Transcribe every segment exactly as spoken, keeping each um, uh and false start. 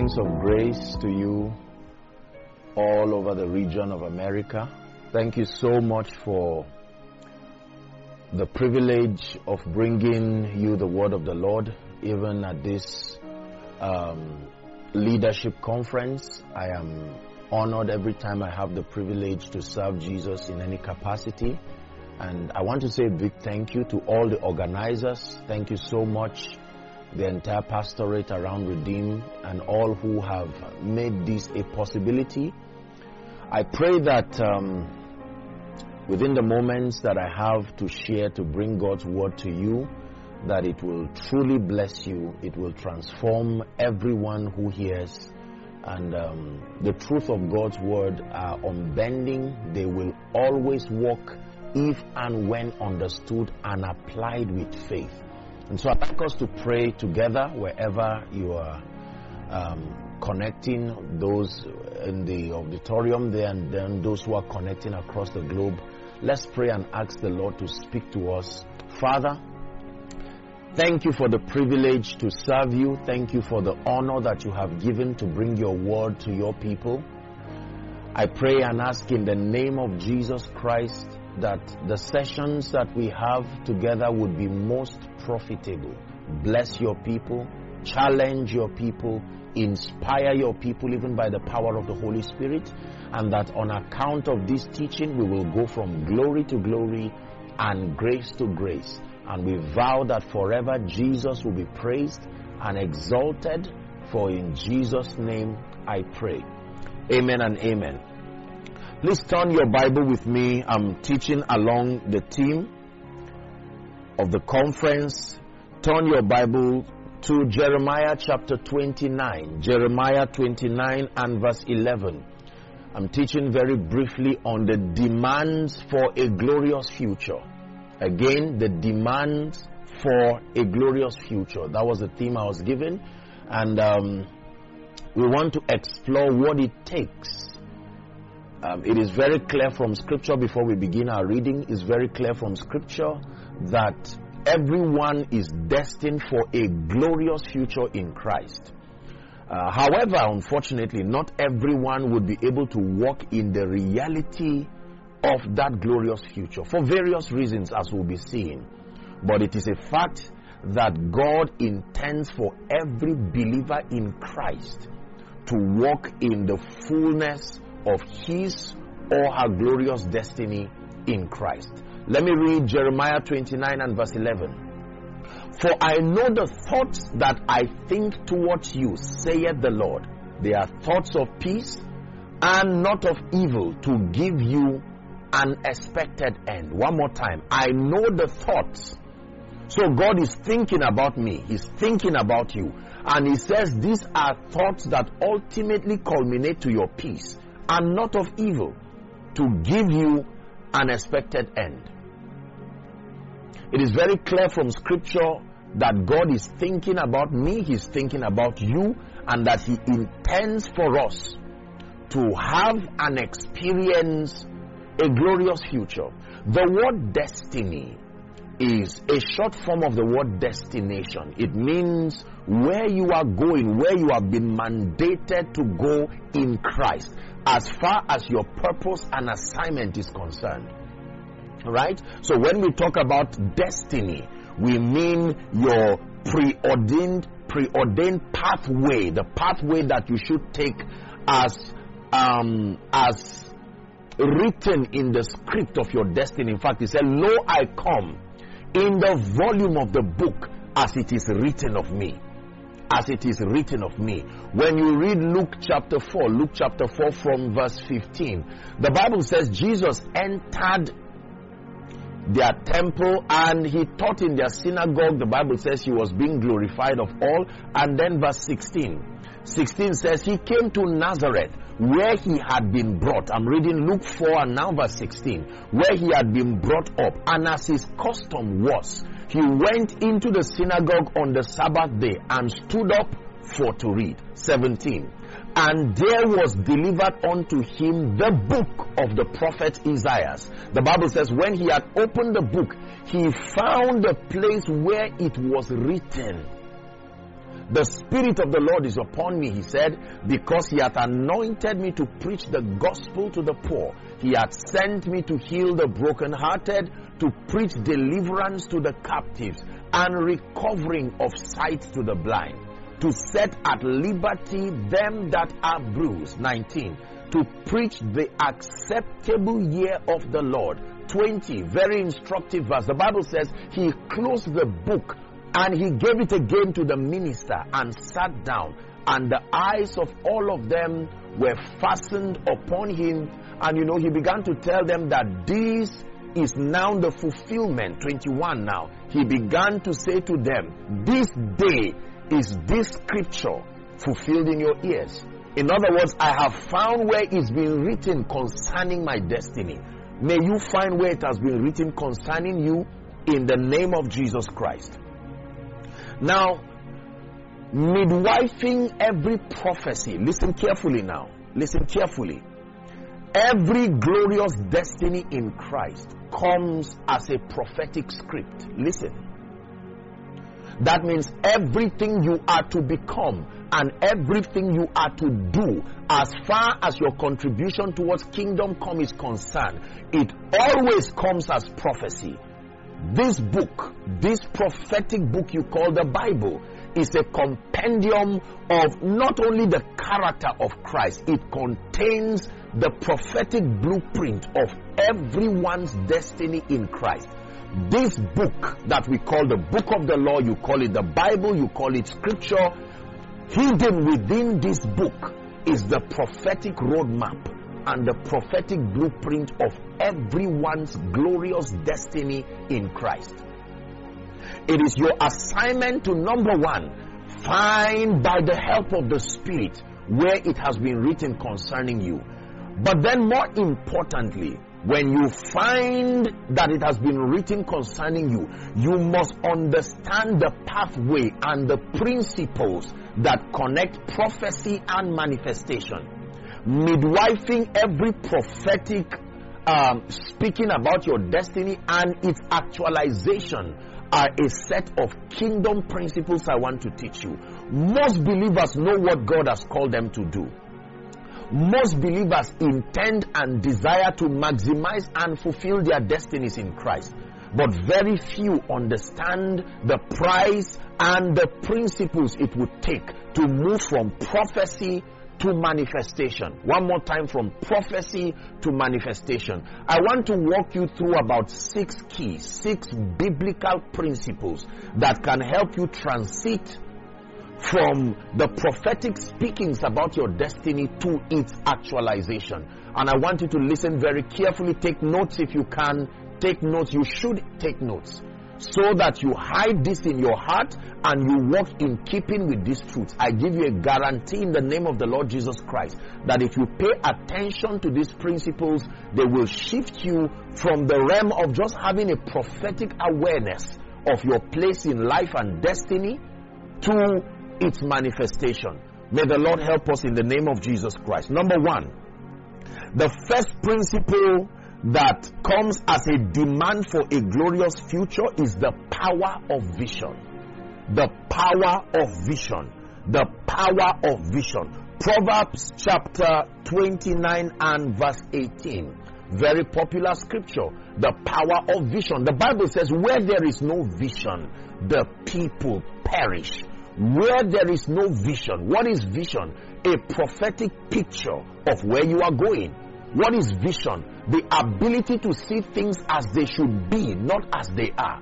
Greetings of grace to you all over the region of America. Thank you so much for the privilege of bringing you the word of the Lord, even at this um, leadership conference. I am honored every time I have the privilege to serve Jesus in any capacity. And I want to say a big thank you to all the organizers. Thank you so much, the entire pastorate around Redeem, and all who have made this a possibility. I pray that um, within the moments that I have to share to bring God's word to you, that it will truly bless you. It will transform everyone who hears. And um, the truth of God's word are unbending. They will always walk if and when understood and applied with faith. And so I'd like us to pray together wherever you are um, connecting, those in the auditorium there and then those who are connecting across the globe. Let's pray and ask the Lord to speak to us. Father, thank you for the privilege to serve you. Thank you for the honor that you have given to bring your word to your people. I pray and ask in the name of Jesus Christ that the sessions that we have together would be most profitable. Bless your people, challenge your people, inspire your people even by the power of the Holy Spirit, and that on account of this teaching we will go from glory to glory and grace to grace. And we vow that forever Jesus will be praised and exalted, for in Jesus' name I pray. Amen and amen. Please turn your Bible with me. I'm teaching along the theme of the conference. Turn your Bible to Jeremiah chapter twenty-nine. Jeremiah twenty-nine and verse eleven. I'm teaching very briefly on the demands for a glorious future. Again, the demands for a glorious future. That was the theme I was given. And um, we want to explore what it takes. Um, it is very clear from Scripture, before we begin our reading, it's very clear from Scripture that everyone is destined for a glorious future in Christ. Uh, however, unfortunately, not everyone would be able to walk in the reality of that glorious future for various reasons, as we'll be seeing. But it is a fact that God intends for every believer in Christ to walk in the fullness of his or her glorious destiny in Christ. Let me read Jeremiah twenty-nine and verse eleven. For I know the thoughts that I think towards you, saith the Lord. They are thoughts of peace and not of evil, to give you an expected end. One more time. I know the thoughts. So God is thinking about me. He's thinking about you. And he says these are thoughts that ultimately culminate to your peace and not of evil, to give you an expected end. It is very clear from Scripture that God is thinking about me, He's thinking about you, and that He intends for us to have and experience a glorious future. The word destiny is a short form of the word destination. It means where you are going, where you have been mandated to go in Christ, as far as your purpose and assignment is concerned. Right? So when we talk about destiny, we mean your preordained, preordained pathway, the pathway that you should take as, um, as written in the script of your destiny. In fact, he said, "Lo, I come in the volume of the book as it is written of me." As it is written of me. When you read Luke chapter four, Luke chapter four from verse fifteen, the Bible says Jesus entered their temple and he taught in their synagogue. The Bible says he was being glorified of all. And then verse sixteen. sixteen says he came to Nazareth, where he had been brought. I'm reading Luke four and now verse sixteen. Where he had been brought up, and as his custom was, he went into the synagogue on the Sabbath day and stood up for to read. seventeen. And there was delivered unto him the book of the prophet Isaiah. The Bible says when he had opened the book, he found the place where it was written, The Spirit of the Lord is upon me, he said, because he hath anointed me to preach the gospel to the poor. He hath sent me to heal the brokenhearted, to preach deliverance to the captives, and recovering of sight to the blind, to set at liberty them that are bruised. nineteen. To preach the acceptable year of the Lord. twenty. Very instructive verse. The Bible says he closed the book and he gave it again to the minister and sat down, and the eyes of all of them were fastened upon him. And you know, he began to tell them that this is now the fulfillment. twenty-one now. He began to say to them, this day is this scripture fulfilled in your ears. In other words, I have found where it's been written concerning my destiny. May you find where it has been written concerning you in the name of Jesus Christ. Now, midwifing every prophecy. Listen carefully now. Listen carefully. Every glorious destiny in Christ comes as a prophetic script. Listen. That means everything you are to become and everything you are to do as far as your contribution towards kingdom come is concerned, it always comes as prophecy. This book, this prophetic book you call the Bible, is a compendium of not only the character of Christ, it contains the prophetic blueprint of everyone's destiny in Christ. This book that we call the book of the law, you call it the Bible, you call it scripture, hidden within this book is the prophetic roadmap and the prophetic blueprint of everyone's glorious destiny in Christ. It is your assignment to, number one, find by the help of the Spirit where it has been written concerning you. But then more importantly, when you find that it has been written concerning you, you must understand the pathway and the principles that connect prophecy and manifestation. Midwifing every prophetic um, speaking about your destiny and its actualization are a set of kingdom principles I want to teach you. Most believers know what God has called them to do. Most believers intend and desire to maximize and fulfill their destinies in Christ. But very few understand the price and the principles it would take to move from prophecy to manifestation. One more time, from prophecy to manifestation. I want to walk you through about six keys, six biblical principles that can help you transit from the prophetic speakings about your destiny to its actualization. And I want you to listen very carefully. Take notes if you can. Take notes. You should take notes so that you hide this in your heart and you walk in keeping with these truths. I give you a guarantee in the name of the Lord Jesus Christ that if you pay attention to these principles, they will shift you from the realm of just having a prophetic awareness of your place in life and destiny to its manifestation. May the Lord help us in the name of Jesus Christ. Number one, the first principle that comes as a demand for a glorious future is the power of vision. The power of vision. The power of vision. Proverbs chapter twenty-nine and verse eighteen. Very popular scripture. The power of vision. The Bible says, where there is no vision, the people perish. Where there is no vision. What is vision? A prophetic picture of where you are going. What is vision? The ability to see things as they should be, not as they are.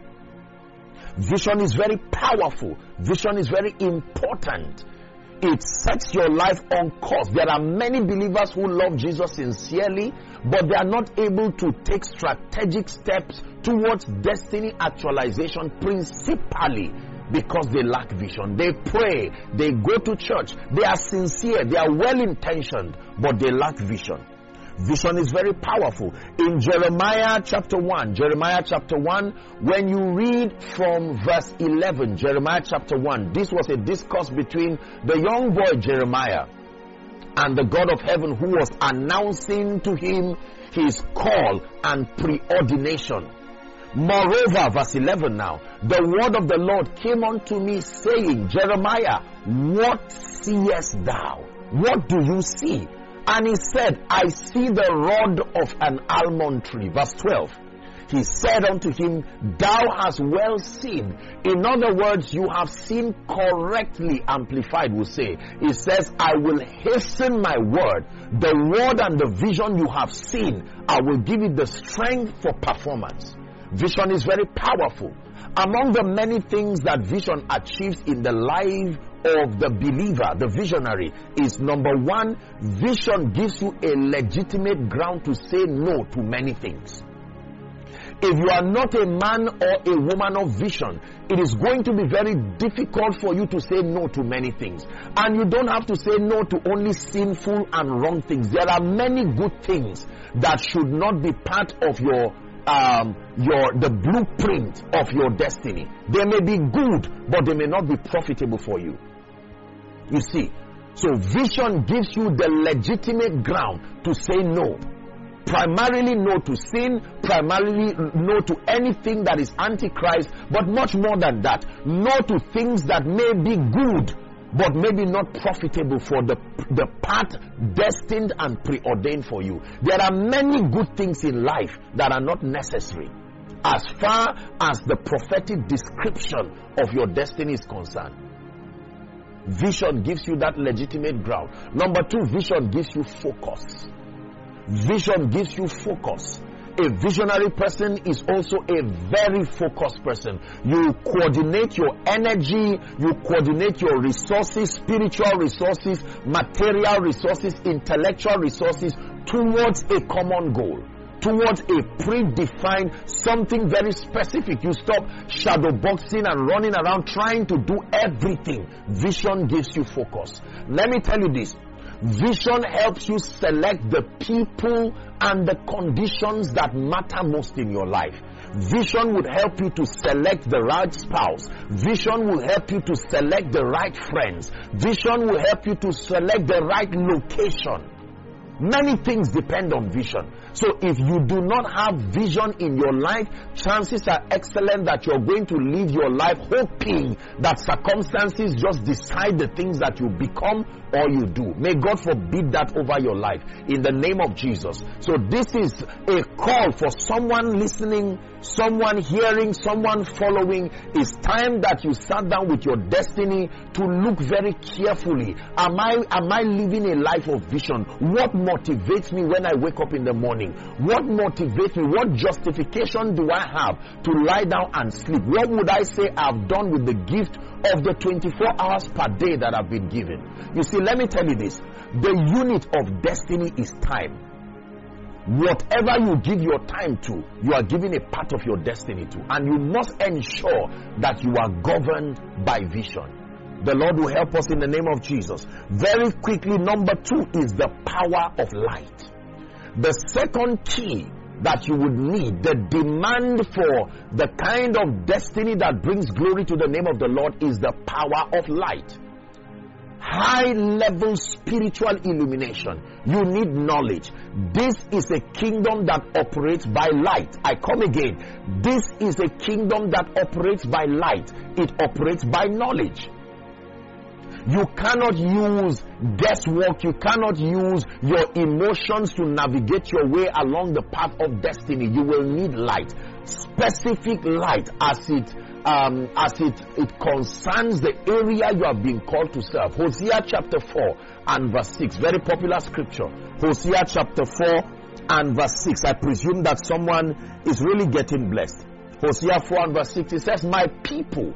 Vision is very powerful. Vision is very important. It sets your life on course. There are many believers who love Jesus sincerely, but they are not able to take strategic steps towards destiny actualization, principally because they lack vision. They pray, they go to church, they are sincere, they are well-intentioned, but they lack vision. Vision is very powerful. In Jeremiah chapter one, Jeremiah chapter one, when you read from verse eleven, Jeremiah chapter one, this was a discourse between the young boy Jeremiah and the God of heaven, who was announcing to him his call and preordination. Moreover, verse eleven now, the word of the Lord came unto me, saying, Jeremiah, what seest thou? What do you see? And he said, I see the rod of an almond tree. Verse twelve. He said unto him, thou hast well seen. In other words, you have seen correctly. Amplified will say. It says, I will hasten my word. The word and the vision you have seen, I will give it the strength for performance. Vision is very powerful. Among the many things that vision achieves in the life of the believer, the visionary, is number one, vision gives you a legitimate ground to say no to many things. If you are not a man or a woman of vision, it is going to be very difficult for you to say no to many things. And you don't have to say no to only sinful and wrong things. There are many good things that should not be part of your um, your the blueprint of your destiny. They may be good, but they may not be profitable for you. You see, so vision gives you the legitimate ground to say no. Primarily no to sin, primarily no to anything that is antichrist, but much more than that, no to things that may be good, but maybe not profitable for the, the path destined and preordained for you. There are many good things in life that are not necessary as far as the prophetic description of your destiny is concerned. Vision gives you that legitimate ground. Number two, vision gives you focus. Vision gives you focus. A visionary person is also a very focused person. You coordinate your energy, you coordinate your resources, spiritual resources, material resources, intellectual resources towards a common goal, towards a predefined something very specific. You stop shadow boxing and running around trying to do everything. Vision gives you focus. Let me tell you this. Vision helps you select the people and the conditions that matter most in your life. Vision would help you to select the right spouse. Vision will help you to select the right friends. Vision will help you to select the right location. Many things depend on vision. So if you do not have vision in your life, chances are excellent that you're going to live your life hoping that circumstances just decide the things that you become or you do. May God forbid that over your life in the name of Jesus. So this is a call for someone listening, someone hearing, someone following. It's time that you sat down with your destiny to look very carefully. Am I, am I living a life of vision? What motivates me when I wake up in the morning? What motivates me? What justification do I have to lie down and sleep? What would I say I've done with the gift of the twenty-four hours per day that I've been given? You see, let me tell you this. The unit of destiny is time. Whatever you give your time to, you are giving a part of your destiny to. And you must ensure that you are governed by vision. The Lord will help us in the name of Jesus. Very quickly, number two is the power of light. The second key that you would need, the demand for the kind of destiny that brings glory to the name of the Lord, is the power of light. High level spiritual illumination. You need knowledge. This is a kingdom that operates by light. I come again. This is a kingdom that operates by light. It operates by knowledge. You cannot use guesswork. You cannot use your emotions to navigate your way along the path of destiny. You will need light. Specific light as it um, as it, it concerns the area you have been called to serve. Hosea chapter four and verse six. Very popular scripture. Hosea chapter four and verse six. I presume that someone is really getting blessed. Hosea four and verse six. It says, my people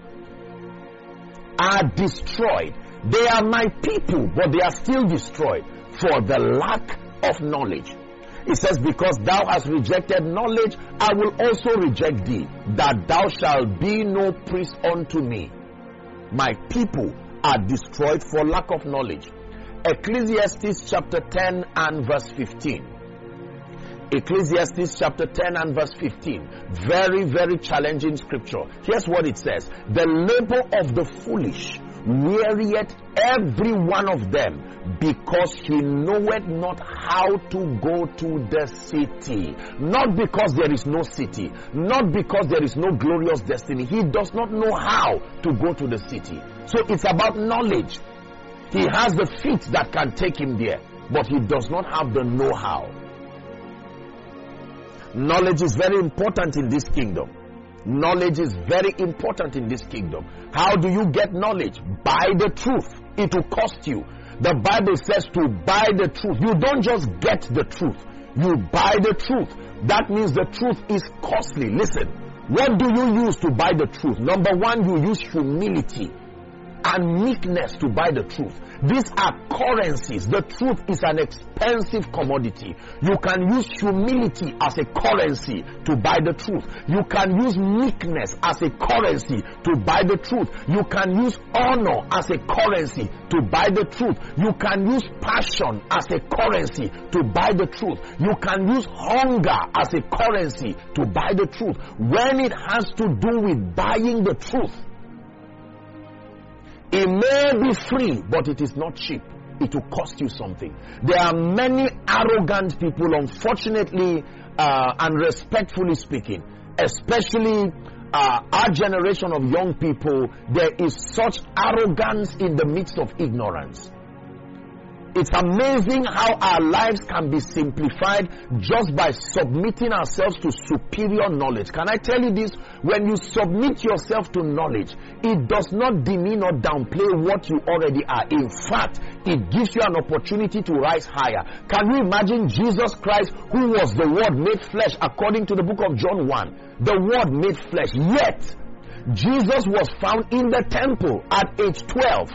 are destroyed. They are my people, but they are still destroyed for the lack of knowledge. It says, because thou hast rejected knowledge, I will also reject thee, that thou shalt be no priest unto me. My people are destroyed for lack of knowledge. Ecclesiastes chapter ten and verse fifteen. Ecclesiastes chapter ten and verse fifteen. Very, very challenging scripture. Here's what it says. The labor of the foolish wearieth every one of them, because he knoweth not how to go to the city. Not because there is no city, not because there is no glorious destiny. He does not know how to go to the city. So it's about knowledge. He has the feet that can take him there, but he does not have the know-how. Knowledge is very important in this kingdom. Knowledge is very important in this kingdom. How do you get knowledge? By the truth. It will cost you. The Bible says to buy the truth. You don't just get the truth. You buy the truth. That means the truth is costly. Listen, what do you use to buy the truth? Number one, you use humility and meekness to buy the truth. These are currencies. The truth is an expensive commodity. You can use humility as a currency to buy the truth. You can use meekness as a currency to buy the truth. You can use honor as a currency to buy the truth. You can use passion as a currency to buy the truth. You can use hunger as a currency to buy the truth. When it has to do with buying the truth, it may be free, but it is not cheap. It will cost you something. There are many arrogant people, unfortunately, uh, and respectfully speaking, especially uh, our generation of young people. There is such arrogance in the midst of ignorance. It's amazing how our lives can be simplified just by submitting ourselves to superior knowledge. Can I tell you this? When you submit yourself to knowledge, it does not demean or downplay what you already are. In fact, it gives you an opportunity to rise higher. Can you imagine Jesus Christ, who was the Word made flesh, according to the book of John one? The Word made flesh. Yet, Jesus was found in the temple at age twelve.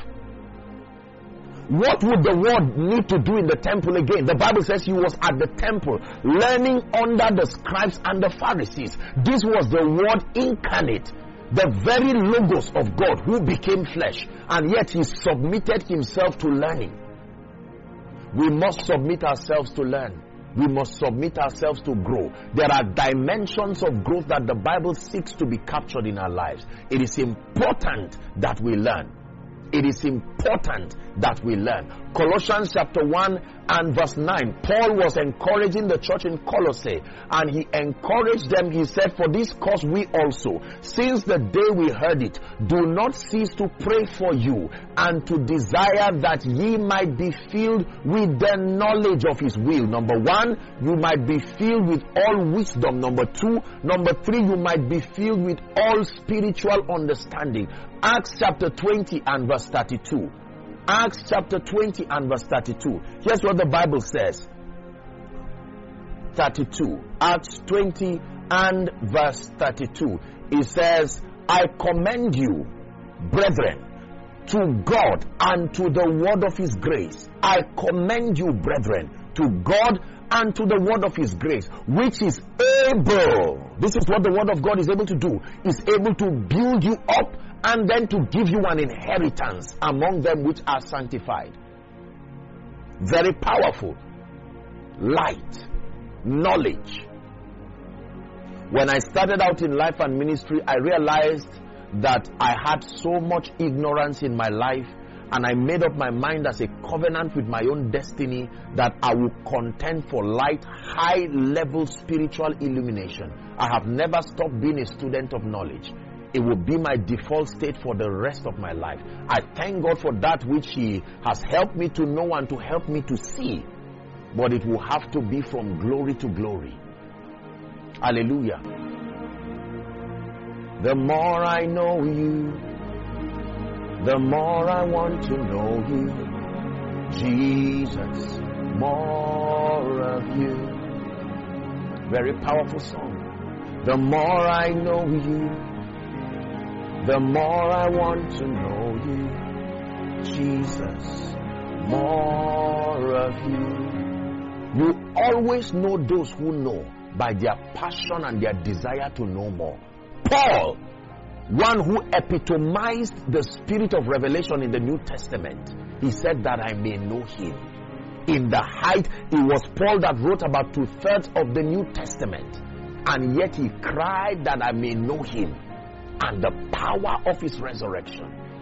What would the Word need to do in the temple again? The Bible says he was at the temple learning under the scribes and the Pharisees. This was the Word incarnate, the very logos of God who became flesh, and yet he submitted himself to learning. We must submit ourselves to learn. We must submit ourselves to grow. There are dimensions of growth that the Bible seeks to be captured in our lives. It is important that we learn. It is important that we learn. Colossians chapter one and verse nine. Paul was encouraging the church in Colossae, and he encouraged them. He said, "For this cause we also, since the day we heard it, do not cease to pray for you, and to desire that ye might be filled with the knowledge of his will." Number one, you might be filled with all wisdom. Number two, number three, you might be filled with all spiritual understanding. Acts chapter twenty and verse thirty-two. Acts chapter twenty and verse thirty-two. Here's what the Bible says. thirty-two. Acts twenty and verse thirty-two. It says, "I commend you, brethren, to God and to the word of his grace." I commend you, brethren, to God and to the word of his grace, which is able. This is what the word of God is able to do. Is able to build you up and then to give you an inheritance among them which are sanctified. Very powerful. Light. Knowledge. When I started out in life and ministry, I realized that I had so much ignorance in my life, and I made up my mind as a covenant with my own destiny that I will contend for light, high level spiritual illumination. I have never stopped being a student of knowledge. It will be my default state for the rest of my life. I thank God for that which he has helped me to know and to help me to see. But it will have to be from glory to glory. Hallelujah. The more I know you, the more I want to know you. Jesus, more of you. Very powerful song. The more I know you, the more I want to know you. Jesus, more of you. You always know those who know by their passion and their desire to know more. Paul, one who epitomized the spirit of revelation in the New Testament, he said that I may know him. In the height, it was Paul that wrote about two-thirds of the New Testament, and yet he cried that I may know him and the power of his resurrection.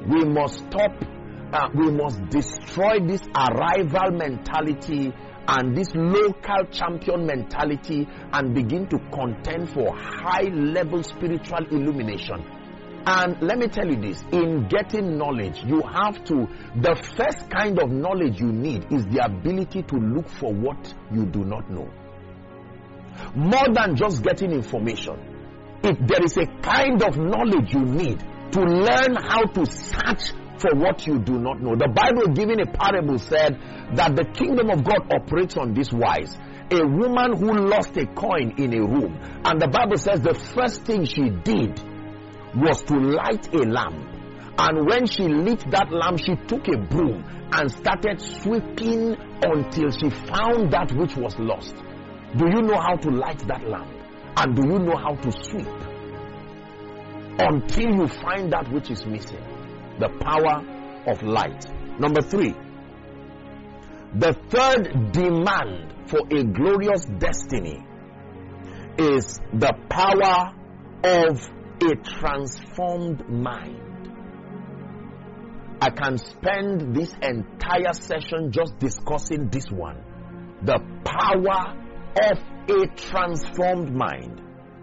We must stop, uh, we must destroy this arrival mentality and this local champion mentality and begin to contend for high level spiritual illumination. And let me tell you this, in getting knowledge, you have to, the first kind of knowledge you need is the ability to look for what you do not know. More than just getting information, if there is a kind of knowledge you need to learn how to search for what you do not know. The Bible, giving a parable, said that the kingdom of God operates on this wise. A woman who lost a coin in a room, and the Bible says the first thing she did was to light a lamp. And when she lit that lamp, she took a broom and started sweeping until she found that which was lost. Do you know how to light that lamp? And do you know how to sweep? Until you find that which is missing. The power of light. Number three, the third demand for a glorious destiny is the power of a transformed mind. I can spend this entire session just discussing this one. The power of a transformed mind.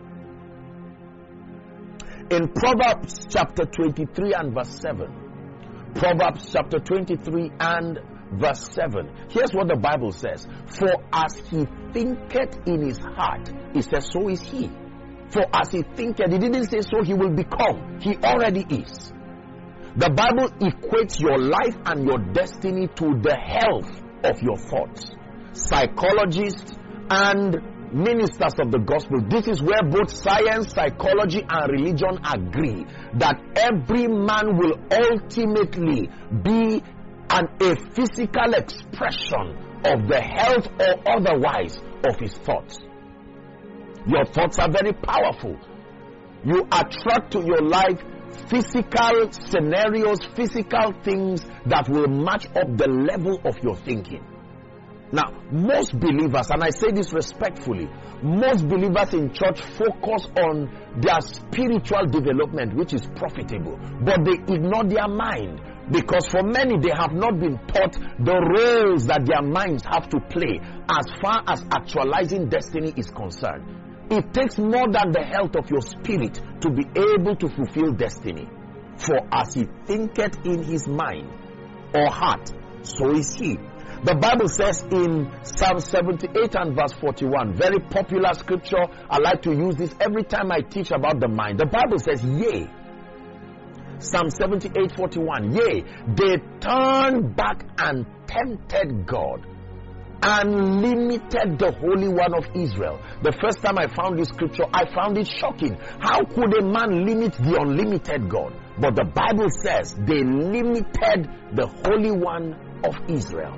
In Proverbs chapter twenty-three and verse seven, Proverbs chapter twenty-three and verse seven, here's what the Bible says. For as he thinketh in his heart, he says, so is he. For as he thinketh, he didn't say so he will become. He already is. The Bible equates your life and your destiny to the health of your thoughts. Psychologists and ministers of the gospel, this is where both science, psychology, and religion agree that every man will ultimately be an, a physical expression of the health or otherwise of his thoughts. Your thoughts are very powerful. You attract to your life physical scenarios, physical things that will match up the level of your thinking. Now, most believers, and I say this respectfully, most believers in church focus on their spiritual development, which is profitable, but they ignore their mind, because for many, they have not been taught the roles that their minds have to play as far as actualizing destiny is concerned. It takes more than the health of your spirit to be able to fulfill destiny. For as he thinketh in his mind or heart, so is he. The Bible says in Psalm seventy-eight and verse forty-one, very popular scripture. I like to use this every time I teach about the mind. The Bible says, yea, Psalm seventy-eight forty-one, yea, they turned back and tempted God and limited the Holy One of Israel. The first time I found this scripture, I found it shocking. How could a man limit the unlimited God? But the Bible says they limited the Holy One of Israel.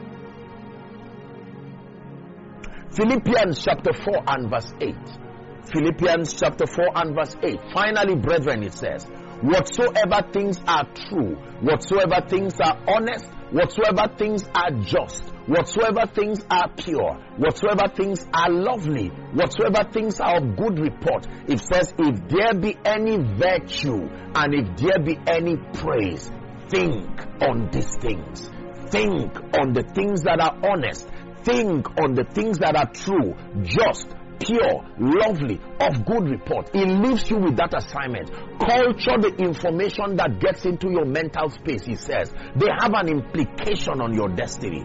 Philippians chapter four and verse eight. Philippians chapter four and verse eight. Finally, brethren, it says, whatsoever things are true, whatsoever things are honest, whatsoever things are just, whatsoever things are pure, whatsoever things are lovely, whatsoever things are of good report. It says, if there be any virtue and if there be any praise, think on these things. Think on the things that are honest. Think on the things that are true, just, pure, lovely, of good report. It leaves you with that assignment. Culture the information that gets into your mental space, he says. They have an implication on your destiny.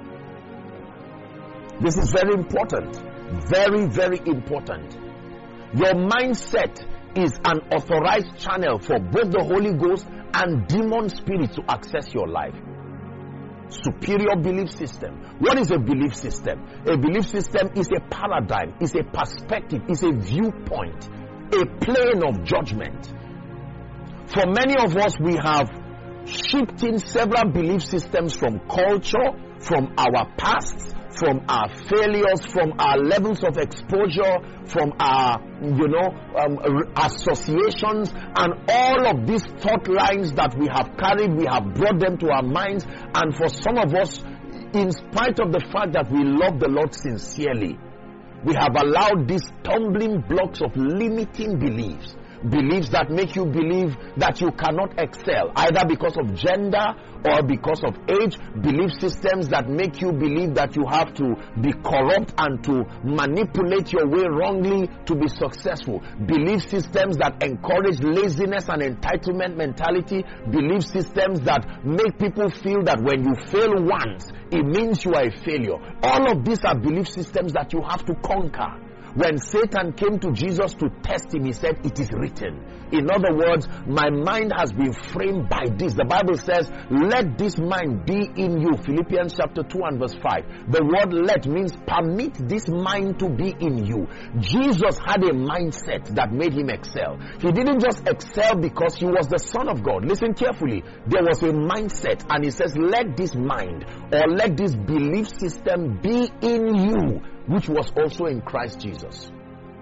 This is very important. Very, very important. Your mindset is an authorized channel for both the Holy Ghost and demon spirits to access your life. Superior belief system. What is a belief system? A belief system is a paradigm, is a perspective, is a viewpoint, a plane of judgment. For many of us, we have shipped in several belief systems from culture, from our past, from our failures, from our levels of exposure, from our, you know, um, associations, and all of these thought lines that we have carried, we have brought them to our minds. And for some of us, in spite of the fact that we love the Lord sincerely, we have allowed these stumbling blocks of limiting beliefs. beliefs that make you believe that you cannot excel, either because of gender or because of age, belief systems that make you believe that you have to be corrupt and to manipulate your way wrongly to be successful, belief systems that encourage laziness and entitlement mentality, belief systems that make people feel that when you fail once, it means you are a failure. All of these are belief systems that you have to conquer. When Satan came to Jesus to test him, he said, "It is written." In other words, my mind has been framed by this. The Bible says, "Let this mind be in you." Philippians chapter two and verse five. The word "let" means permit this mind to be in you. Jesus had a mindset that made him excel. He didn't just excel because he was the Son of God. Listen carefully. There was a mindset, and he says, "Let this mind," or let this belief system be in you, which was also in Christ Jesus.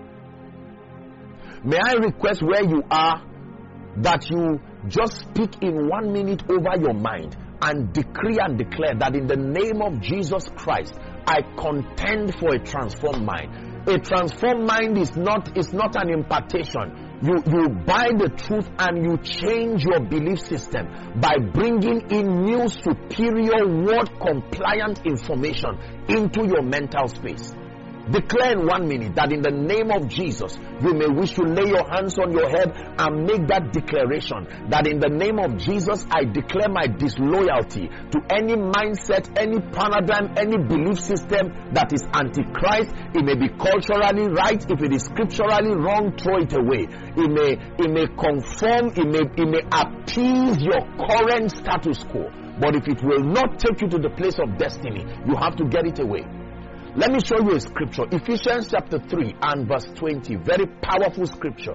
May I request where you are that you just speak in one minute over your mind and decree and declare that in the name of Jesus Christ, I contend for a transformed mind. A transformed mind is not, is not an impartation. You, you buy the truth and you change your belief system by bringing in new, superior, word-compliant information into your mental space. Declare in one minute that in the name of Jesus, you may wish to lay your hands on your head and make that declaration that in the name of Jesus, I declare my disloyalty to any mindset, any paradigm, any belief system that is antichrist. It may be culturally right. If it is scripturally wrong, throw it away. It may, it may conform, it may, it may appease your current status quo. But if it will not take you to the place of destiny, you have to get it away. Let me show you a scripture. Ephesians chapter three and verse twenty. Very powerful scripture.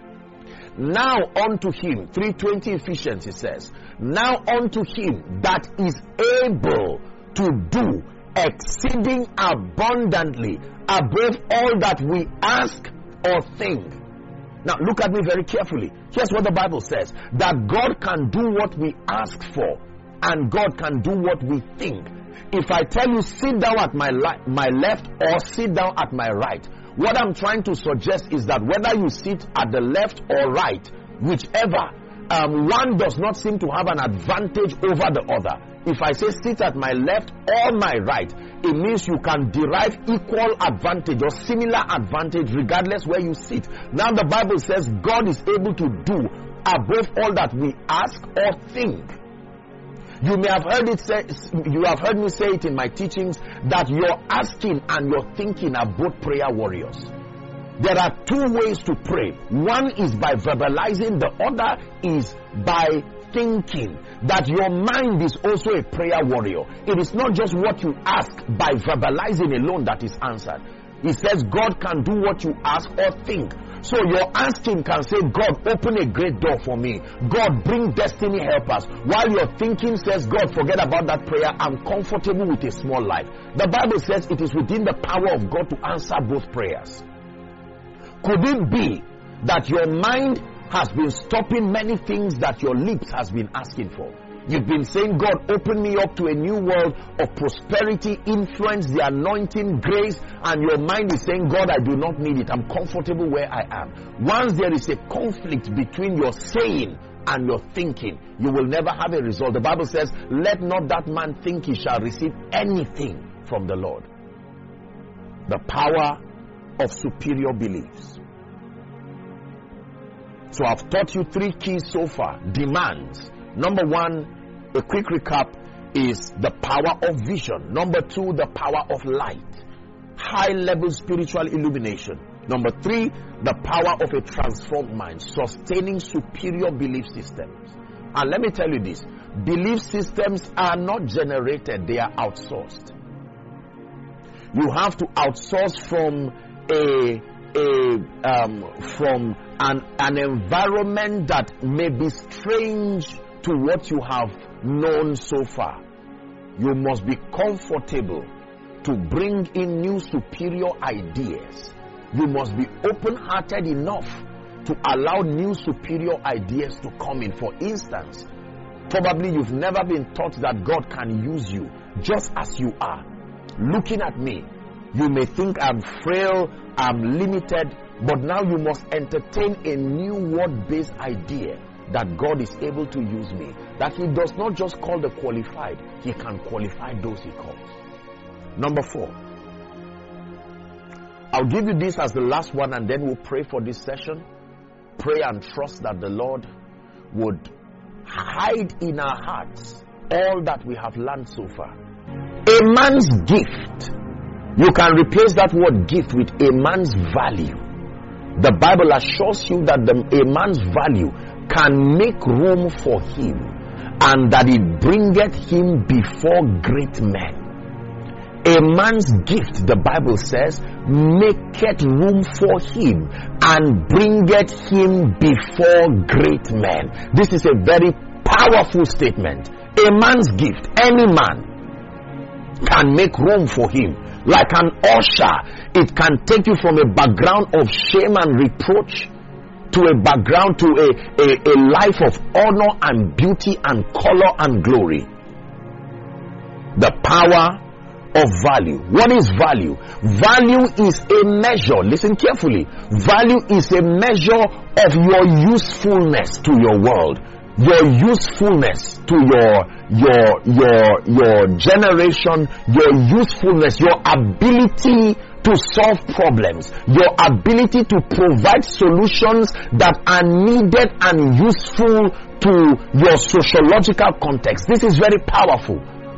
Now unto him, three twenty Ephesians, it says, now unto him that is able to do exceeding abundantly above all that we ask or think. Now look at me very carefully. Here's what the Bible says, that God can do what we ask for, and God can do what we think. If I tell you sit down at my, li- my left or sit down at my right, what I'm trying to suggest is that whether you sit at the left or right, whichever, um, one does not seem to have an advantage over the other. If I say sit at my left or my right, it means you can derive equal advantage or similar advantage regardless where you sit. Now the Bible says God is able to do above all that we ask or think. You may have heard it say, you have heard me say it in my teachings that your asking and your thinking are both prayer warriors. There are two ways to pray. One is by verbalizing, the other is by thinking. That your mind is also a prayer warrior. It is not just what you ask by verbalizing alone that is answered. It says God can do what you ask or think. So your asking can say, God, open a great door for me. God, bring destiny helpers. While your thinking says, God, forget about that prayer. I'm comfortable with a small life. The Bible says it is within the power of God to answer both prayers. Could it be that your mind has been stopping many things that your lips has been asking for? You've been saying, God, open me up to a new world of prosperity, influence, the anointing, grace, and your mind is saying, God, I do not need it. I'm comfortable where I am. Once there is a conflict between your saying and your thinking, you will never have a result. The Bible says, let not that man think he shall receive anything from the Lord. The power of superior beliefs. So I've taught you three keys so far. Demands. Number one, a quick recap, is the power of vision. Number two, the power of light. High level spiritual illumination. Number three, the power of a transformed mind, sustaining superior belief systems. And let me tell you this, belief systems are not generated, they are outsourced. You have to outsource from a, a um, from an, an environment that may be strange to what you have known so far. You must be comfortable to bring in new superior ideas. You must be open-hearted enough to allow new superior ideas to come in. For instance, probably you've never been taught that God can use you just as you are. Looking at me, you may think I'm frail, I'm limited, But now you must entertain a new word-based idea that God is able to use me. That He does not just call the qualified, He can qualify those He calls. Number four. I'll give you this as the last one, and then we'll pray for this session. Pray and trust that the Lord would hide in our hearts all that we have learned so far. A man's gift. You can replace that word gift with a man's value. The Bible assures you that the, a man's value can make room for him, and that it bringeth him before great men. A man's gift, the Bible says, maketh room for him and bringeth him before great men. This is a very powerful statement. A man's gift, any man can make room for him. Like an usher, it can take you from a background of shame and reproach to a background to a, a, a life of honor and beauty and color and glory. The power of value. What is value? Value is a measure. Listen carefully. Value is a measure of your usefulness to your world, your usefulness to your your your your generation, your usefulness, your ability to solve problems, your ability to provide solutions that are needed and useful to your sociological context. This is very powerful.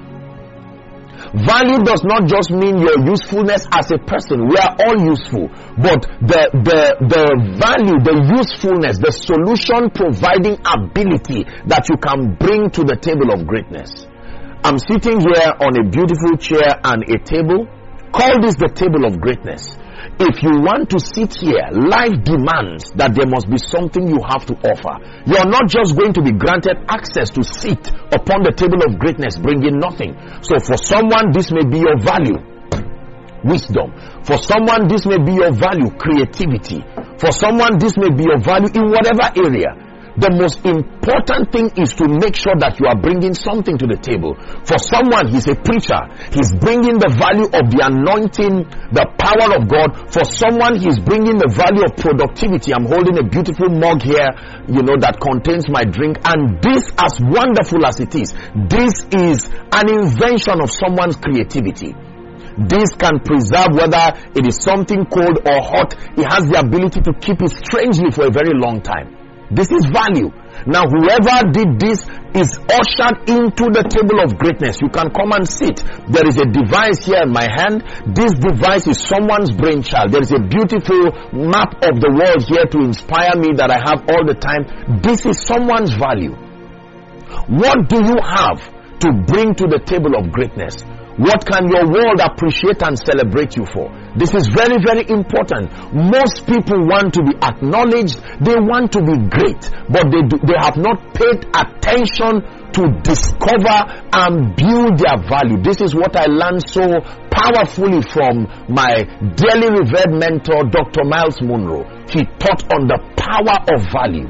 Value does not just mean your usefulness as a person. We are all useful. But the, the, the value, the usefulness, the solution providing ability that you can bring to the table of greatness. I'm sitting here on a beautiful chair and a table. Call this the table of greatness. If you want to sit here, life demands that there must be something you have to offer. You're not just going to be granted access to sit upon the table of greatness, bringing nothing. So for someone, this may be your value, wisdom. For someone, this may be your value, creativity. For someone, this may be your value in whatever area. The most important thing is to make sure that you are bringing something to the table. For someone, he's a preacher. He's bringing the value of the anointing, the power of God. For someone, he's bringing the value of productivity. I'm holding a beautiful mug here, you know, that contains my drink. And this, as wonderful as it is, this is an invention of someone's creativity. This can preserve whether it is something cold or hot. It has the ability to keep it strangely for a very long time. This is value. Now, whoever did this is ushered into the table of greatness. You can come and sit. There is a device here in my hand. This device is someone's brainchild. There is a beautiful map of the world here to inspire me that I have all the time. This is someone's value. What do you have to bring to the table of greatness? What can your world appreciate and celebrate you for? This is very, very important. Most people want to be acknowledged. They want to be great, but they do, they have not paid attention to discover and build their value. This is what I learned so powerfully from my dearly revered mentor, Doctor Miles Monroe. He taught on the power of value.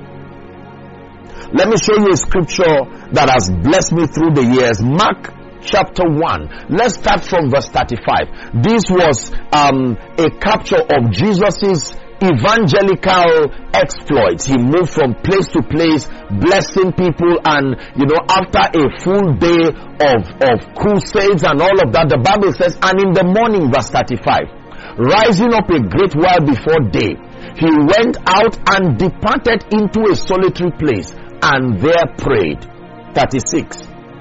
Let me show you a scripture that has blessed me through the years. Mark chapter one. Let's start from verse thirty-five. This was um, a capture of Jesus's evangelical exploits. He moved from place to place, blessing people, and you know, after a full day of, of crusades and all of that, the Bible says, and in the morning, verse thirty-five, rising up a great while before day, he went out and departed into a solitary place, and there prayed. thirty-six.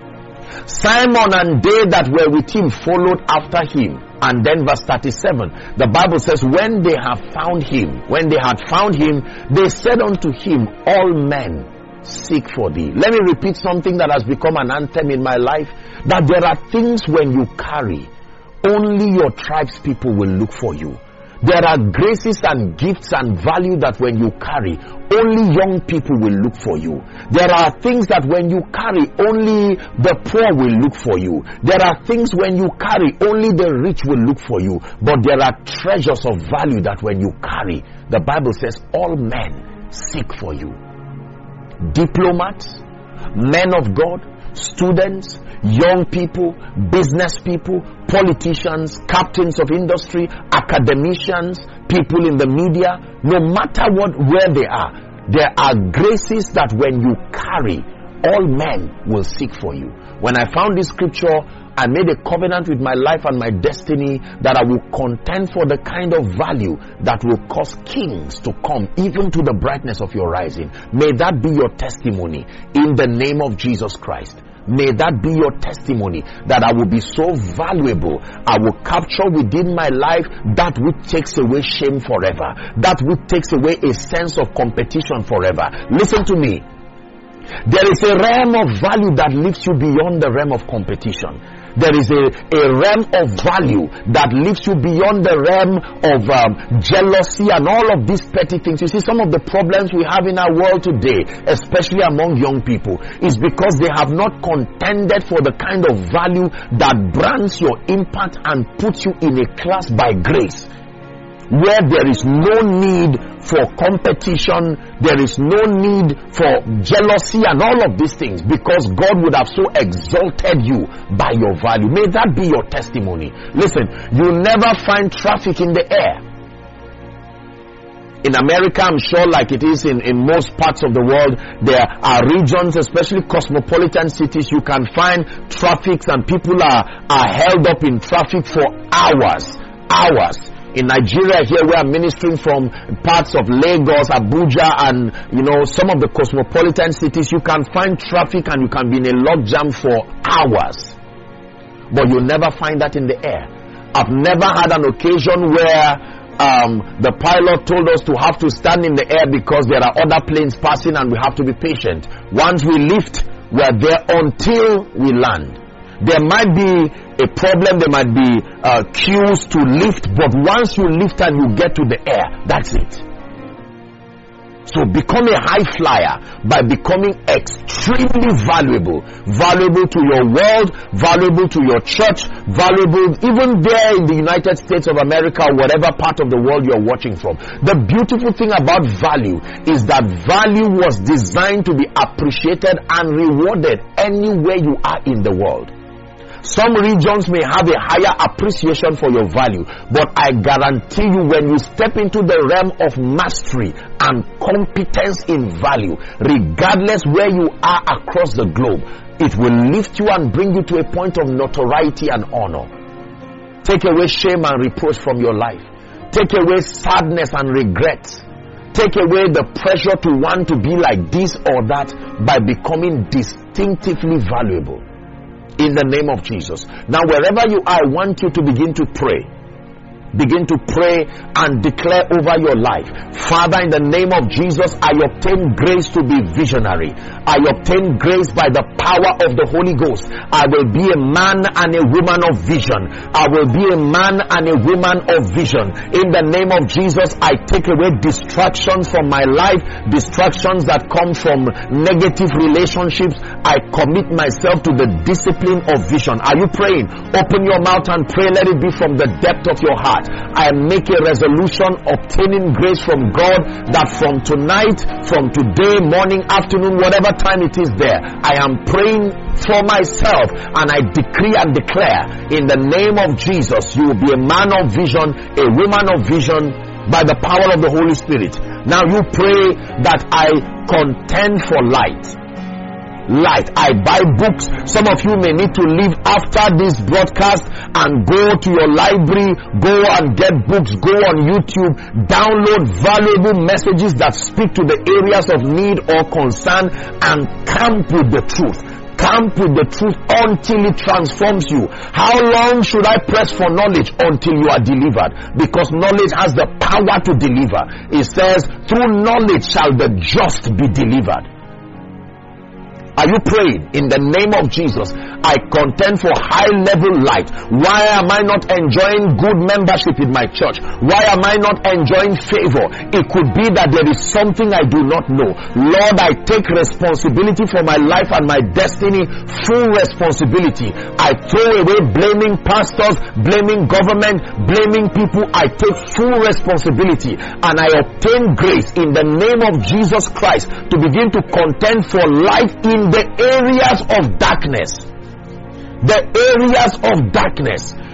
Simon and they that were with him followed after him. And then verse thirty-seven, the Bible says, when they have found him, when they had found him, they said unto him, all men seek for thee. Let me repeat something that has become an anthem in my life, that there are things when you carry, only your tribe's people will look for you. There are graces and gifts and value that when you carry, only young people will look for you. There are things that when you carry, only the poor will look for you. There are things when you carry, only the rich will look for you. But there are treasures of value that when you carry, the Bible says all men seek for you. Diplomats, men of God, students, young people, business people, politicians, captains of industry, academicians, people in the media, no matter what, where they are, there are graces that when you carry, all men will seek for you. When I found this scripture, I made a covenant with my life and my destiny that I will contend for the kind of value that will cause kings to come even to the brightness of your rising. May that be your testimony in the name of Jesus Christ. May that be your testimony that I will be so valuable. I will capture within my life that which takes away shame forever, that which takes away a sense of competition forever. Listen to me. There is a realm of value that lifts you beyond the realm of competition. There is a, a realm of value that lifts you beyond the realm of um, jealousy and all of these petty things. You see, some of the problems we have in our world today, especially among young people, is because they have not contended for the kind of value that brands your impact and puts you in a class by grace, where there is no need for competition, there is no need for jealousy and all of these things, because God would have so exalted you by your value. May that be your testimony. Listen, you'll never find traffic in the air. In America, I'm sure, like it is in, in most parts of the world, there are regions, especially cosmopolitan cities, you can find traffic and people are, are held up in traffic for hours, hours. In Nigeria here, we are ministering from parts of Lagos, Abuja, and you know, some of the cosmopolitan cities. You can find traffic and you can be in a logjam for hours, but you'll never find that in the air. I've never had an occasion where um, the pilot told us to have to stand in the air because there are other planes passing and we have to be patient. Once we lift, we're there until we land. There might be a problem, there might be uh, queues to lift, but once you lift and you get to the air, that's it. So become a high flyer by becoming extremely valuable. Valuable to your world, valuable to your church, valuable even there in the United States of America or whatever part of the world you're watching from. The beautiful thing about value is that value was designed to be appreciated and rewarded anywhere you are in the world. Some regions may have a higher appreciation for your value, but I guarantee you, when you step into the realm of mastery and competence in value, regardless where you are across the globe, it will lift you and bring you to a point of notoriety and honor. Take away shame and reproach from your life. Take away sadness and regret. Take away the pressure to want to be like this or that by becoming distinctively valuable. In the name of Jesus. Now, wherever you are, I want you to begin to pray. Begin to pray and declare over your life. Father, in the name of Jesus, I obtain grace to be visionary. I obtain grace by the power of the Holy Ghost. I will be a man and a woman of vision. I will be a man and a woman of vision. In the name of Jesus, I take away distractions from my life, distractions that come from negative relationships. I commit myself to the discipline of vision. Are you praying? Open your mouth and pray. Let it be from the depth of your heart. I make a resolution, obtaining grace from God, that from tonight, from today, morning, afternoon, whatever time it is there, I am praying for myself, and I decree and declare in the name of Jesus, you will be a man of vision, a woman of vision, by the power of the Holy Spirit. Now you pray that I contend for light. Light. I buy books. Some of you may need to leave after this broadcast and go to your library, go and get books, go on YouTube, download valuable messages that speak to the areas of need or concern, and camp with the truth. Camp with the truth until it transforms you. How long should I press for knowledge? Until you are delivered. Because knowledge has the power to deliver. It says, through knowledge shall the just be delivered. Are you praying? In the name of Jesus, I contend for high level light. Why am I not enjoying good membership in my church? Why am I not enjoying favor? It could be that there is something I do not know. Lord, I take responsibility for my life and my destiny, full responsibility. I throw away blaming pastors, blaming government, blaming people. I take full responsibility and I obtain grace in the name of Jesus Christ to begin to contend for light in the areas of darkness. The areas of darkness.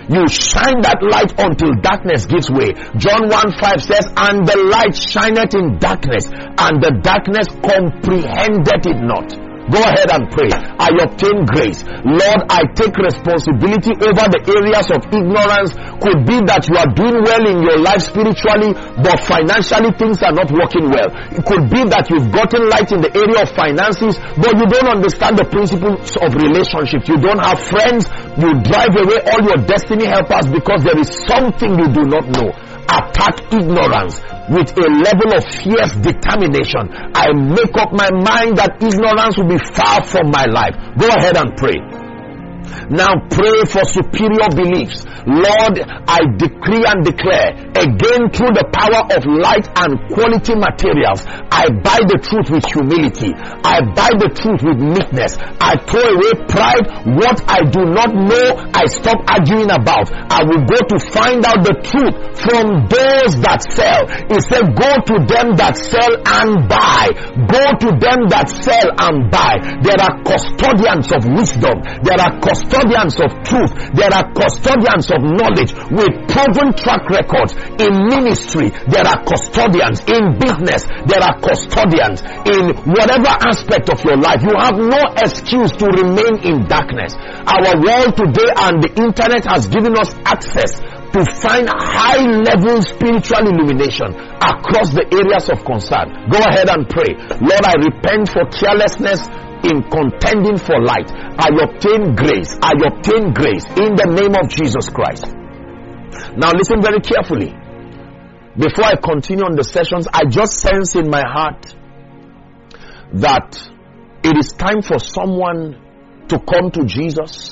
You shine that light until darkness gives way. John one five says, and the light shineth in darkness, and the darkness comprehended it not. Go ahead and pray. I obtain grace. Lord, I take responsibility over the areas of ignorance. Could be that you are doing well in your life spiritually, but financially things are not working well. It could be that you've gotten light in the area of finances, but you don't understand the principles of relationships. You don't have friends. You drive away all your destiny helpers because there is something you do not know. Attack ignorance with a level of fierce determination. I make up my mind that ignorance will be far from my life. Go ahead and pray. Now pray for superior beliefs. Lord, I decree and declare again through the power of light and quality materials, I buy the truth with humility. I buy the truth with meekness. I throw away pride. What I do not know, I stop arguing about. I will go to find out the truth from those that sell. He said, go to them that sell and buy. Go to them that sell and buy. There are custodians of wisdom. There are custodians of truth. There are custodians of knowledge with proven track records. In ministry, there are custodians. In business, there are custodians. In whatever aspect of your life, you have no excuse to remain in darkness. Our world today and the internet has given us access to find high level spiritual illumination across the areas of concern. Go ahead and pray. Lord, I repent for carelessness in contending for light. I obtain grace. I obtain grace in the name of Jesus Christ. Now listen very carefully. Before I continue on the sessions, I just sense in my heart that it is time for someone to come to Jesus.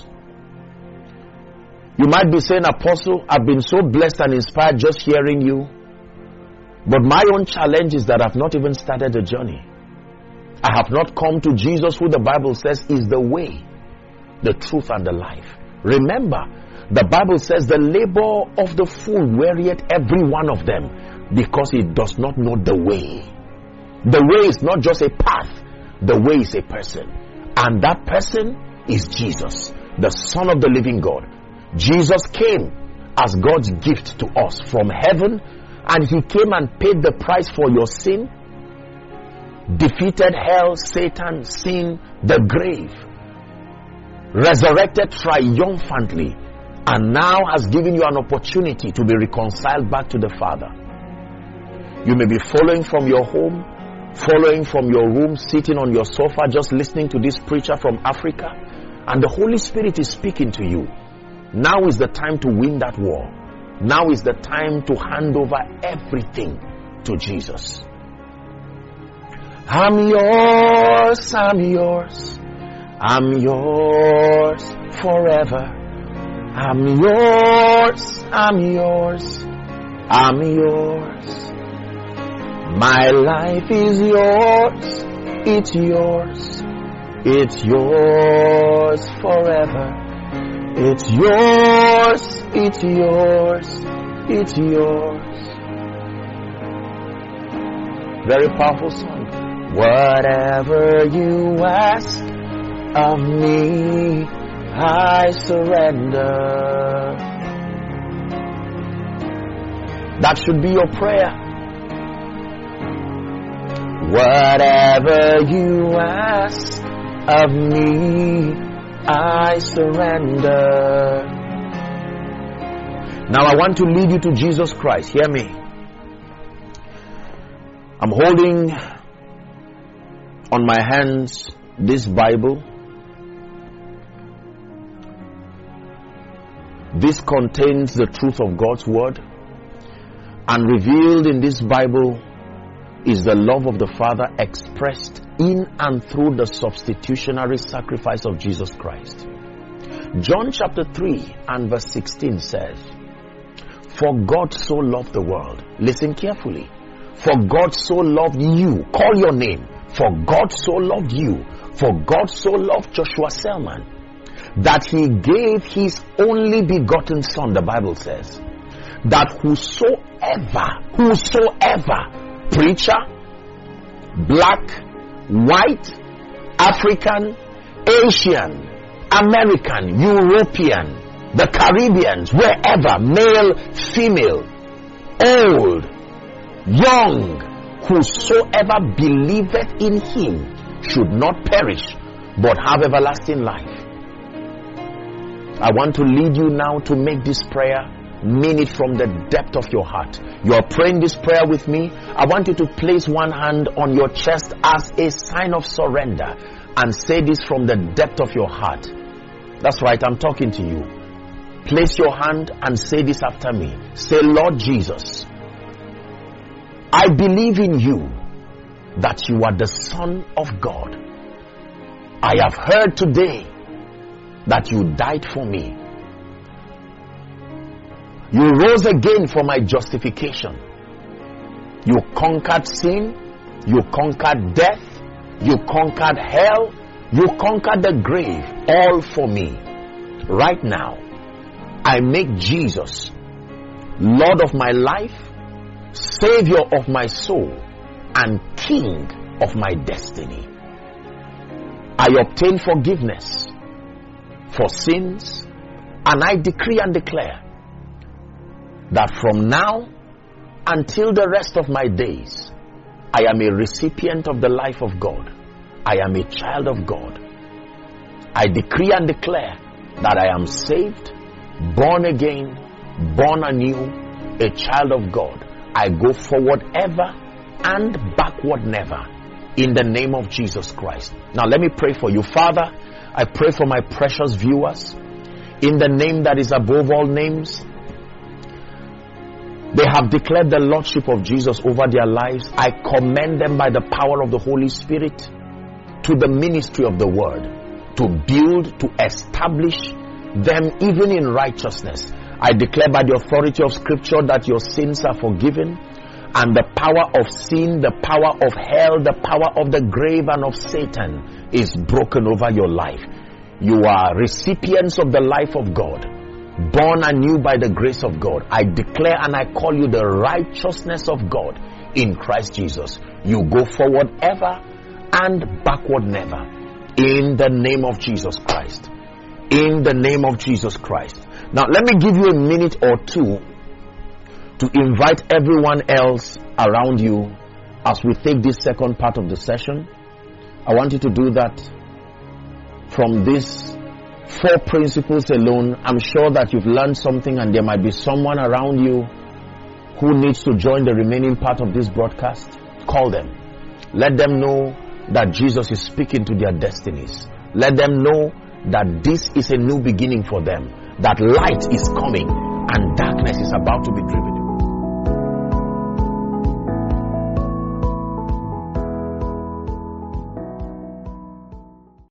You might be saying, Apostle, I've been so blessed and inspired just hearing you. But my own challenge is that I've not even started the journey. I have not come to Jesus, who the Bible says is the way, the truth, and the life. Remember, the Bible says the labor of the fool wearieth every one of them, because he does not know the way. The way is not just a path. The way is a person. And that person is Jesus, the Son of the living God. Jesus came as God's gift to us from heaven, and he came and paid the price for your sin, defeated hell, Satan, sin, the grave, resurrected triumphantly, and now has given you an opportunity to be reconciled back to the Father. You may be following from your home, following from your room, sitting on your sofa, just listening to this preacher from Africa, and the Holy Spirit is speaking to you. Now is the time to win that war. Now is the time to hand over everything to Jesus. I'm yours, I'm yours, I'm yours forever. I'm yours, I'm yours, I'm yours. My life is yours, it's yours, it's yours forever. It's yours, it's yours, it's yours. Very powerful song. Whatever you ask of me, I surrender. That should be your prayer. Whatever you ask of me, I surrender. Now I want to lead you to Jesus Christ. Hear me. I'm holding on my hands this Bible. This contains the truth of God's word, and revealed in this Bible is the love of the Father expressed in and through the substitutionary sacrifice of Jesus Christ. John chapter three and verse sixteen says, for God so loved the world. Listen carefully. For God so loved you. Call your name. For God so loved you. For God so loved Joshua Selman, that he gave his only begotten Son, the Bible says, that whosoever, whosoever, preacher, black, white, African, Asian, American, European, the Caribbeans, wherever, male, female, old, young, whosoever believeth in him should not perish, but have everlasting life. I want to lead you now to make this prayer. Mean it from the depth of your heart. You are praying this prayer with me. I want you to place one hand on your chest as a sign of surrender and say this from the depth of your heart. That's right, I'm talking to you. Place your hand and say this after me. Say, Lord Jesus, I believe in you that you are the Son of God. I have heard today that you died for me. You rose again for my justification. You conquered sin. You conquered death. You conquered hell. You conquered the grave, all for me. Right now, I make Jesus Lord of my life, Savior of my soul, and King of my destiny. I obtain forgiveness for sins, and I decree and declare that from now until the rest of my days, I am a recipient of the life of God. I am a child of God. I decree and declare that I am saved, born again, born anew, a child of God. I go forward ever and backward never, in the name of Jesus Christ. Now let me pray for you. Father, I pray for my precious viewers, in the name that is above all names. They have declared the Lordship of Jesus over their lives. I commend them by the power of the Holy Spirit to the ministry of the Word, to build, to establish them even in righteousness. I declare by the authority of Scripture that your sins are forgiven, and the power of sin, the power of hell, the power of the grave and of Satan is broken over your life. You are recipients of the life of God, born anew by the grace of God. I declare and I call you the righteousness of God in Christ Jesus. You go forward ever and backward never, in the name of Jesus Christ. In the name of Jesus Christ. Now let me give you a minute or two to invite everyone else around you as we take this second part of the session. I want you to do that from this four principles alone. I'm sure that you've learned something, and there might be someone around you who needs to join the remaining part of this broadcast. Call them. Let them know that Jesus is speaking to their destinies. Let them know that this is a new beginning for them, that light is coming and darkness is about to be driven.